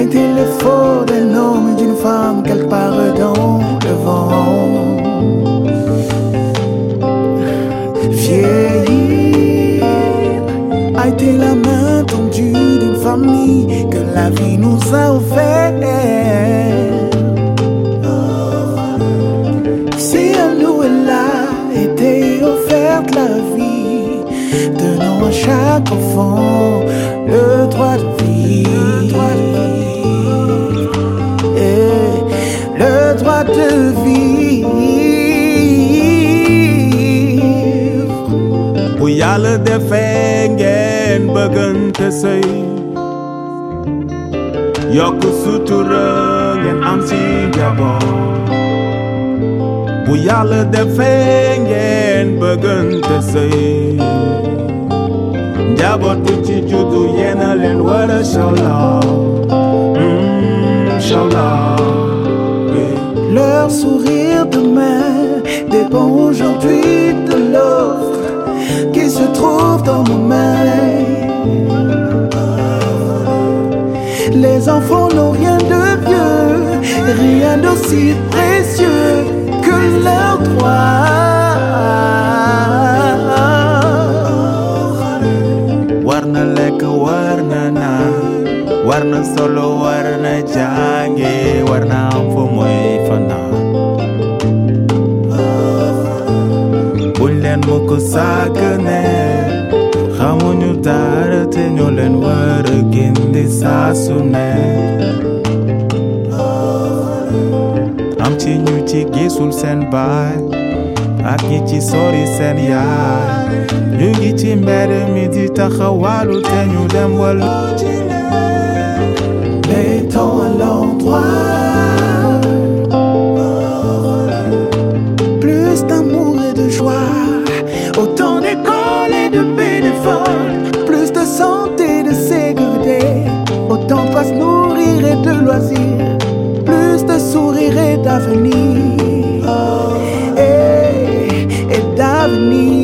est le faux d'un homme et d'une femme quelque part dans le vent. Vieillir a été la main tendue d'une famille que la vie nous a offert. Si à nous elle a été offerte la vie, donnons à chaque enfant le droit de vivre. Le droit de vivre. Bu yàlla defee ngeen bëggante sëy yokk sutura ngeen am ci njaboot. Bu yàlla defee ngeen bëggante sëy njaboot bu ci juddu yéen a leen war a show love. Show love. Leur sourire demain dépend aujourd'hui de l'offre qui se trouve dans nos mains. Les enfants n'ont rien de vieux, rien d'aussi précieux que leur droit. Warna lekk warna naan warna solo warna jànge warna am fu muy fanaan. Buñ leen mukk sàggane xamuñu dara te ñoo leen war a gindi saa su ne. Am ci ñu ci gisul seen baay ak ñi ci sori seen yaay ñu ngi ci mbedd mi di taxawalu te ñu dem wàllu ci mettons à l'endroit plus d'amour et de joie, autant d'écoles et de bénévoles, plus de santé et de sécurité, autant de se nourrir et de loisirs, plus de sourires et d'avenir, et d'avenir.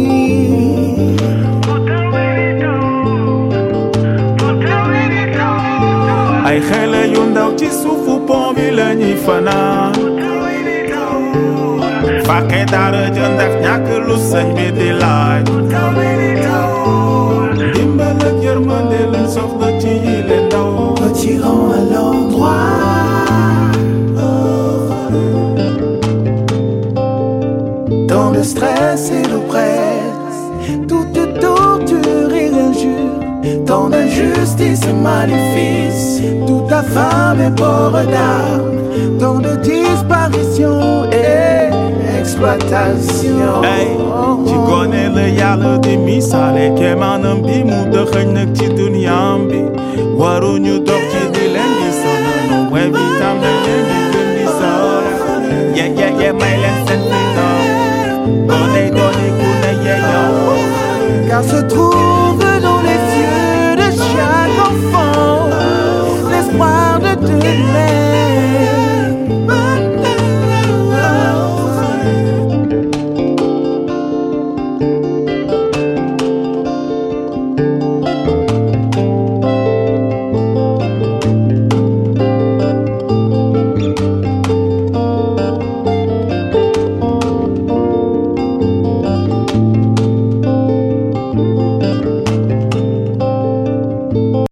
ay xale yu ndaw ci suufu pont bi la ñuy fanaan fàqe dara ja ndax ñàkk lu sëñ bi di laaj dimbal ak yërmande lañ soxla ci yi leen ndaw. Retirons à l'endroit tant de stress et d'oppresse, toute torture et injure, tant d'injustice et maléfice, toute affame et port d'armes, tant de disparition et exploitation. Hey, ci gone la yàlla di misaale kéemaanam bi mu dëxëñ nag ci duniyam bi waruñu dox